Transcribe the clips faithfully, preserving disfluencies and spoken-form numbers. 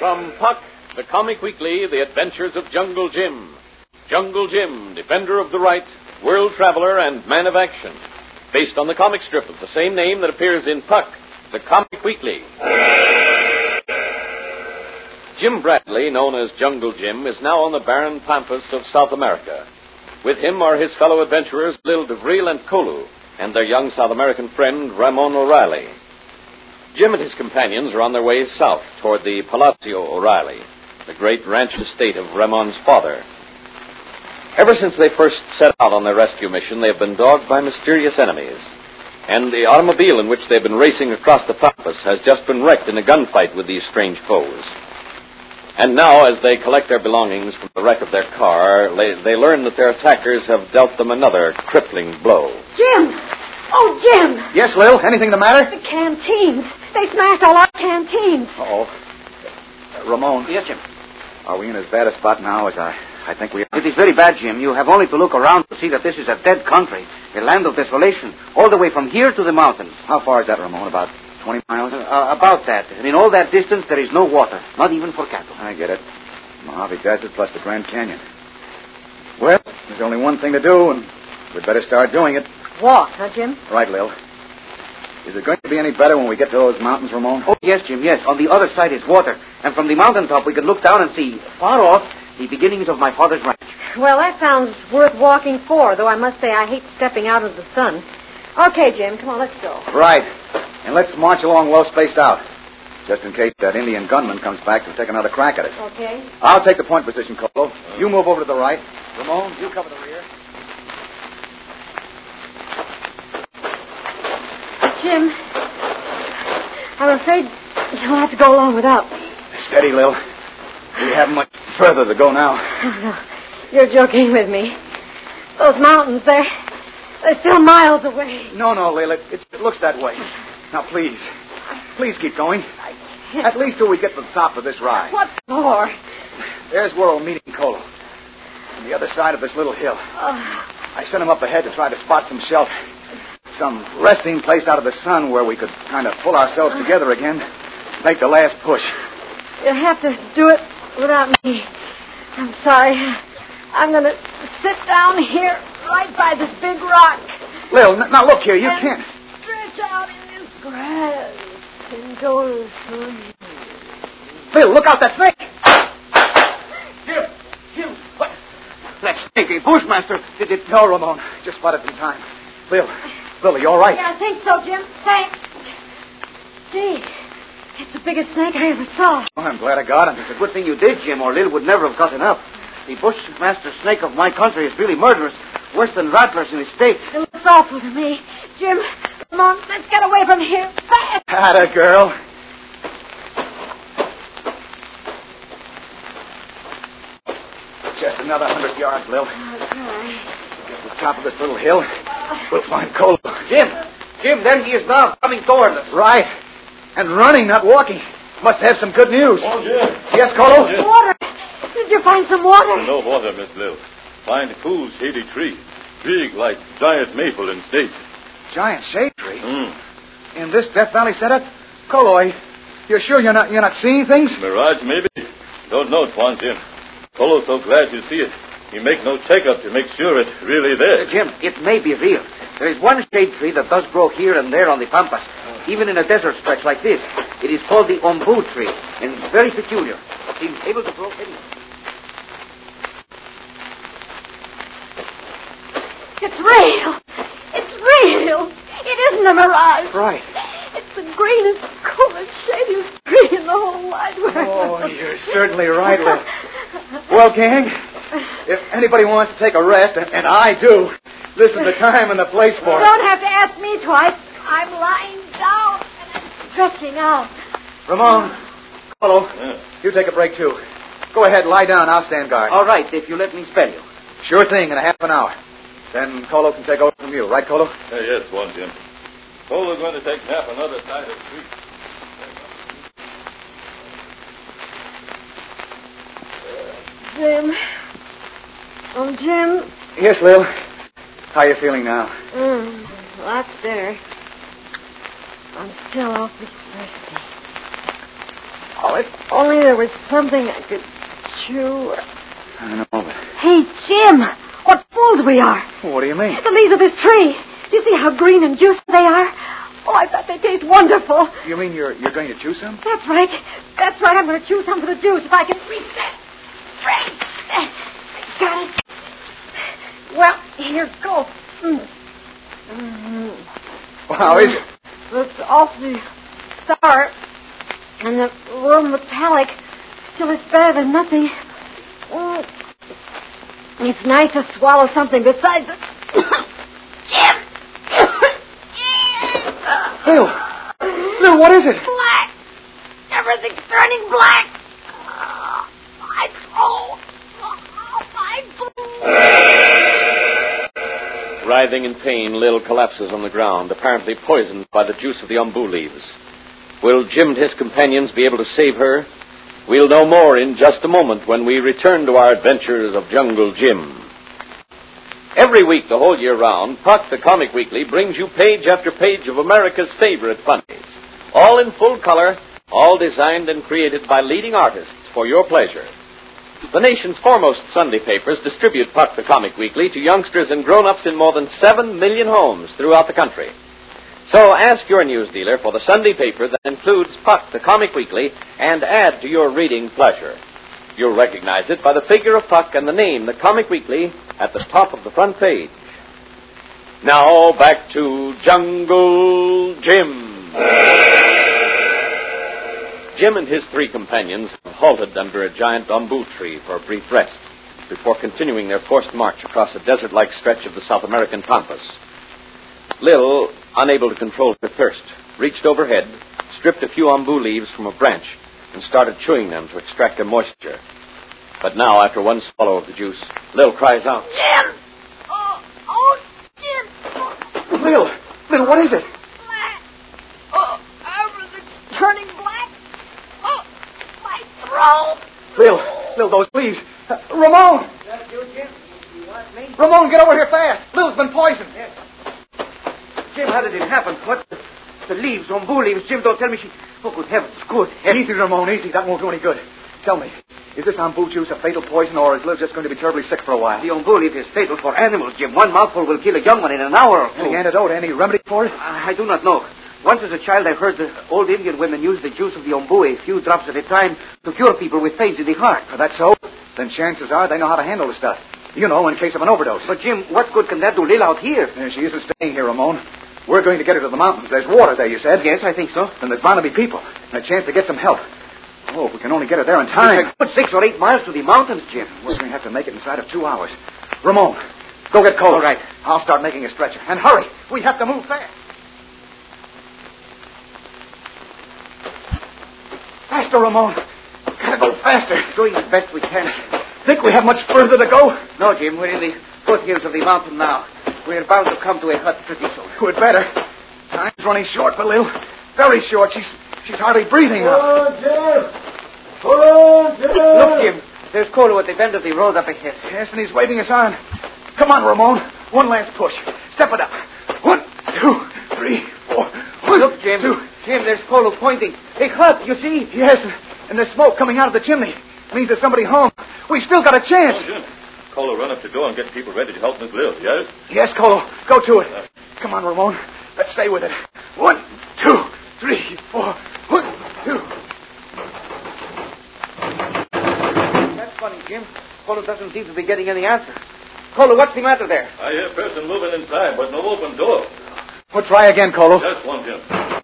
From Puck, the comic weekly, The Adventures of Jungle Jim. Jungle Jim, defender of the right, world traveler, and man of action. Based on the comic strip of the same name that appears in Puck, the comic weekly. Jim Bradley, known as Jungle Jim, is now on the barren pampas of South America. With him are his fellow adventurers, Lil DeVril and Kolu, and their young South American friend, Ramon O'Reilly. Jim and his companions are on their way south toward the Palacio O'Reilly, the great ranch estate of Ramon's father. Ever since they first set out on their rescue mission, they have been dogged by mysterious enemies. And the automobile in which they've been racing across the pampas has just been wrecked in a gunfight with these strange foes. And now, as they collect their belongings from the wreck of their car, they, they learn that their attackers have dealt them another crippling blow. Jim! Oh, Jim! Yes, Lil? Anything the matter? The canteens. They smashed all our canteens. Uh-oh. Uh, Ramon. Yes, Jim. Are we in as bad a spot now as I, I think we are? It is very bad, Jim. You have only to look around to see that this is a dead country, a land of desolation, all the way from here to the mountains. How far is that, Ramon? About twenty miles? Uh, uh, about that. And in all that distance, there is no water, not even for cattle. I get it. Mojave Desert plus the Grand Canyon. Well, there's only one thing to do, and we'd better start doing it. Walk, huh, Jim? Right, Lil. Is it going to be any better when we get to those mountains, Ramon? Oh, yes, Jim, yes. On the other side is water. And from the mountaintop, we can look down and see, far off, the beginnings of my father's ranch. Well, that sounds worth walking for, though I must say I hate stepping out into the sun. Okay, Jim, come on, let's go. Right. And let's march along well spaced out, just in case that Indian gunman comes back to take another crack at us. Okay. I'll take the point position, Colo. You move over to the right. Ramon, you cover the rear. Jim, I'm afraid you'll have to go along without me. Steady, Lil. We haven't much further to go now. Oh, no. You're joking with me. Those mountains, they're, they're still miles away. No, no, Lil. It, it just looks that way. Now, please. Please keep going. At least till we get to the top of this rise. What for? There's where we'll meet Colo. On the other side of this little hill. Oh. I sent him up ahead to try to spot some shelter. Some resting place out of the sun where we could kind of pull ourselves together again. Make the last push. You'll have to do it without me. I'm sorry. I'm going to sit down here right by this big rock. Lil, n- now look here. You and can't. Stretch out in this grass and go to sleep. Lil, look out, that snake. Jim! Jim! What? That snake, a bushmaster. Did it... No, Ramon. Just spotted in time. Lil, Lil, are you all right? Yeah, I think so, Jim. Thanks. Gee, it's the biggest snake I ever saw. Oh, I'm glad I got him. It's a good thing you did, Jim, or Lil would never have gotten up. The bushmaster snake of my country is really murderous. Worse than rattlers in the States. It looks awful to me. Jim, come on, let's get away from here. Fast! Atta girl. Just another hundred yards, Lil. Okay. Get to the top of this little hill. We'll find Colo. Jim! Jim, there he is now, coming towards us. Right. And running, not walking. Must have some good news. Oh, Jim. Yes, Colo? Jim. Water! Did you find some water? No water, Miss Lil. Find cool, shady tree. Big like giant maple in state. Giant shade tree? Mm. In this Death Valley setup? Colo, you're sure you're not you're not seeing things? Mirage, maybe? Don't know, Tuan Jim. Colo's so glad you see it. He make no checkup to make sure it's really there. Uh, Jim, it may be real. There is one shade tree that does grow here and there on the pampas, even in a desert stretch like this. It is called the ombu tree, and it's very peculiar. It seems able to grow anywhere. It's real. It's real. It isn't a mirage. Right. It's the greenest, coolest, shadiest tree in the whole wide world. Oh, you're certainly right, Lil. Well, gang, if anybody wants to take a rest, and, and I do, this is the time and the place for You it. don't have to ask me twice. I'm lying down and I'm stretching out. Ramon, Colo, Yeah. you take a break, too. Go ahead, lie down. I'll stand guard. All right, if you let me spell you. Sure thing, in a half an hour. Then Colo can take over from you. Right, Colo? Uh, yes, Tuan Jim. Colo's going to take nap another side of the tree. Jim. Oh, Jim. Yes, Lil. How you feeling now? Mm, lots better. I'm still awfully thirsty. Oh, if only there was something I could chew. I know, but... Hey, Jim, what fools we are. What do you mean? The leaves of this tree. Do you see how green and juicy they are? Oh, I bet they taste wonderful. You mean you're you're going to chew some? That's right. That's right. I'm going to chew some for the juice if I can reach that. Right. Got it. Well, here goes. Mm. Mm. Well, how is it? It's awfully sour and a little metallic. Still, it's better than nothing. Mm. It's nice to swallow something besides it. Jim! Lil! Lil, what is it? Black! Everything's turning black! Uh, my throat! Oh, my throat! Writhing in pain, Lil collapses on the ground, apparently poisoned by the juice of the ombu leaves. Will Jim and his companions be able to save her? We'll know more in just a moment when we return to our adventures of Jungle Jim. Every week, the whole year round, Puck the Comic Weekly brings you page after page of America's favorite funnies. All in full color, all designed and created by leading artists for your pleasure. The nation's foremost Sunday papers distribute Puck the Comic Weekly to youngsters and grown-ups in more than seven million homes throughout the country. So ask your news dealer for the Sunday paper that includes Puck the Comic Weekly and add to your reading pleasure. You'll recognize it by the figure of Puck and the name, the Comic Weekly, at the top of the front page. Now, back to Jungle Jim. Jim and his three companions have halted under a giant bamboo tree for a brief rest before continuing their forced march across a desert-like stretch of the South American pampas. Lil, unable to control her thirst, reached overhead, stripped a few ombu leaves from a branch, and started chewing them to extract their moisture. But now, after one swallow of the juice, Lil cries out, Jim! Oh, oh, Jim! Oh. Lil! Lil, what is it? Black! Oh, everything's turning black! Oh, my throat! Lil! Lil, those leaves! Uh, Ramon! That's you, Jim? You want me? Ramon, get over here fast! Lil's been poisoned! Yes. Jim, how did it happen? What? The leaves, ombu leaves. Jim, don't tell me she... Oh, good heavens, good heavens. Easy, Ramon, easy. That won't do any good. Tell me, is this ombu juice a fatal poison, or is Lil just going to be terribly sick for a while? The ombu leaf is fatal for animals, Jim. One mouthful will kill a young one in an hour or two. Any antidote, any remedy for it? I, I do not know. Once as a child, I heard the old Indian women use the juice of the ombu, a few drops at a time, to cure people with pains in the heart. Oh, that's so? Then chances are they know how to handle the stuff. You know, in case of an overdose. But, Jim, what good can that do Lil out here? Uh, she isn't staying here, Ramon. We're going to get her to the mountains. There's water there, you said? Yes, I think so. And there's bound to be people. And a chance to get some help. Oh, if we can only get her there in time. It's a good six or eight miles to the mountains, Jim. We're going to have to make it inside of two hours. Ramon, go get Cole. All right. I'll start making a stretcher. And hurry. We have to move fast. Faster, Ramon. Gotta go faster. Doing the best we can. Think we have much further to go? No, Jim. We're in the foothills of the mountain now. We're bound to come to a hut pretty soon. We'd better. Time's running short for Lil. Very short. She's she's hardly breathing now. Oh, Jim! Oh, Jim! Look, Jim. There's Kolo at the bend of the road up ahead. Yes, and he's waving us on. Come on, Ramon. One last push. Step it up. One, two, three, four. One, Look, Jim. two. Jim, there's Kolo pointing. A hut, you see? Yes, and there's smoke coming out of the chimney. Means there's somebody home. We've still got a chance. Oh, Jim. Cole will run up to go and get people ready to help Miss Lil, yes? Yes, Colo. Go to it. Come on, Ramon. Let's stay with it. One, two, three, four. One, two. That's funny, Jim. Kolo doesn't seem to be getting any answer. Kolo, what's the matter there? I hear a person moving inside, but no open door. We'll try again, Colo. Just one, Jim.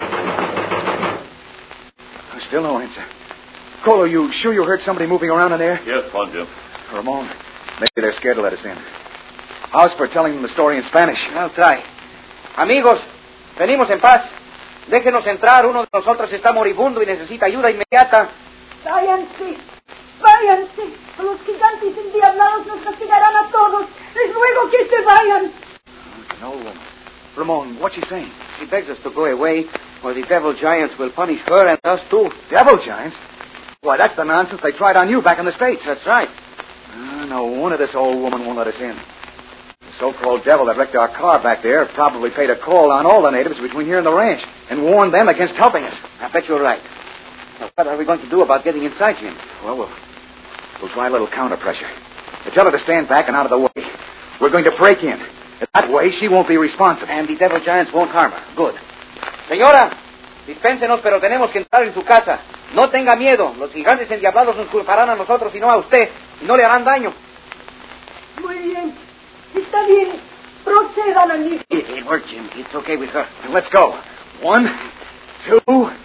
Still no answer. Colo, you sure you heard somebody moving around in there? Yes, one, Jim. Ramon, maybe they're scared to let us in. How's for telling them the story in Spanish? I'll try. Amigos, venimos en paz. Déjenos entrar. Uno de nosotros está moribundo y necesita ayuda inmediata. Váyanse, váyanse. Los gigantes endiablados nos castigarán a todos. Les ruego que se vayan. No, Ramon, what's she saying? She begs us to go away, or the devil giants will punish her and us too. Devil giants? Why, that's the nonsense they tried on you back in the States. That's right. Uh, no wonder this old woman won't let us in. The so-called devil that wrecked our car back there probably paid a call on all the natives between here and the ranch and warned them against helping us. I bet you're right. Now, what are we going to do about getting inside, Jim? Well, we'll, we'll try a little counter pressure. Tell her to stand back and out of the way. We're going to break in. That way, she won't be responsible. And the devil giants won't harm her. Good. Señora, dispénsenos, pero tenemos que entrar en su casa. No tenga miedo. Los gigantes endiablados nos culparán a nosotros y no a usted. Y no le harán daño. Muy bien. Está bien. Procedan, amigo. It, it worked, Jim. It's okay with her. Let's go. One, two.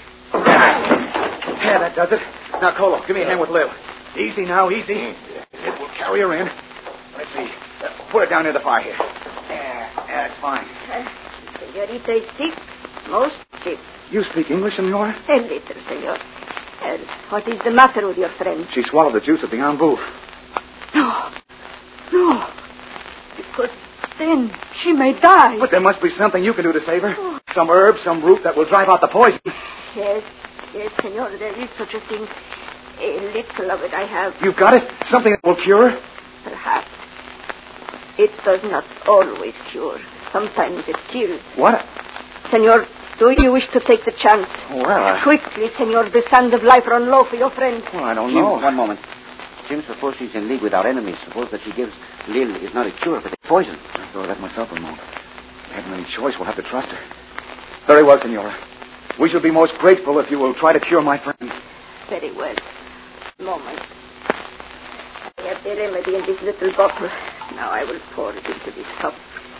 Yeah, that does it. Now, Colo, give me a hand with Lil. Easy now, easy. It will carry her in. Let's see. Uh, put her down near the fire here. Yeah, yeah, that's fine. Uh, Senorita is sick. Most sick. You speak English, Senora? A little, senor. Uh, what is the matter with your friend? She swallowed the juice of the ambu. No. No. Because then she may die. But there must be something you can do to save her. Oh. Some herb, some root that will drive out the poison. Yes, yes, senor, there is such a thing. A little of it I have. You've got it? Something that will cure her? Perhaps. It does not always cure. Sometimes it kills. What? Senor, do you wish to take the chance? Well, I... Quickly, senor, the sand of life run low for your friend. Well, I don't Jim, know. One moment. Jim, suppose she's in league with our enemies. Suppose that she gives Lil is not a cure, but a poison. I thought of that myself, Ramon. We haven't any choice. We'll have to trust her. Very well, Senora. We shall be most grateful if you will try to cure my friend. Very well. Moment. I have the remedy in this little bottle. Now I will pour it into this cup.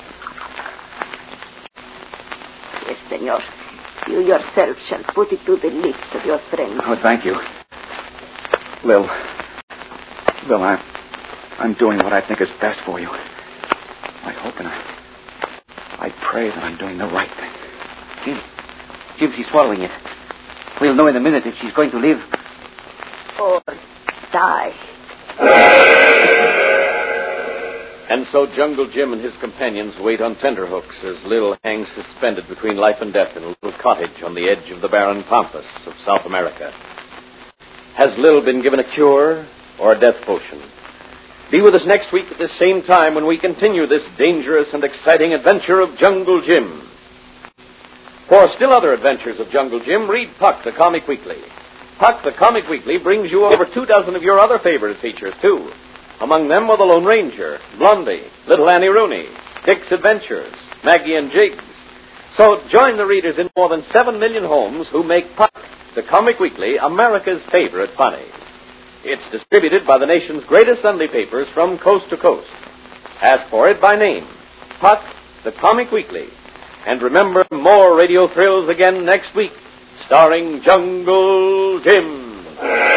Yes, senor. You yourself shall put it to the lips of your friend. Oh, thank you. Lil. Lil, I'm, I'm doing what I think is best for you. I hope and I, I pray that I'm doing the right thing. Jim. Jim, she's swallowing it. We'll know in a minute if she's going to live. Or die. And so Jungle Jim and his companions wait on tenterhooks as Lil hangs suspended between life and death in a little cottage on the edge of the barren pampas of South America. Has Lil been given a cure or a death potion? Be with us next week at this same time when we continue this dangerous and exciting adventure of Jungle Jim. For still other adventures of Jungle Jim, read Puck, the Comic Weekly. Puck, the Comic Weekly, brings you over two dozen of your other favorite features, too. Among them are The Lone Ranger, Blondie, Little Annie Rooney, Dick's Adventures, Maggie and Jiggs. So join the readers in more than seven million homes who make Puck, the Comic Weekly, America's favorite funnies. It's distributed by the nation's greatest Sunday papers from coast to coast. Ask for it by name, Puck, the Comic Weekly. And remember, more radio thrills again next week, starring Jungle Jim.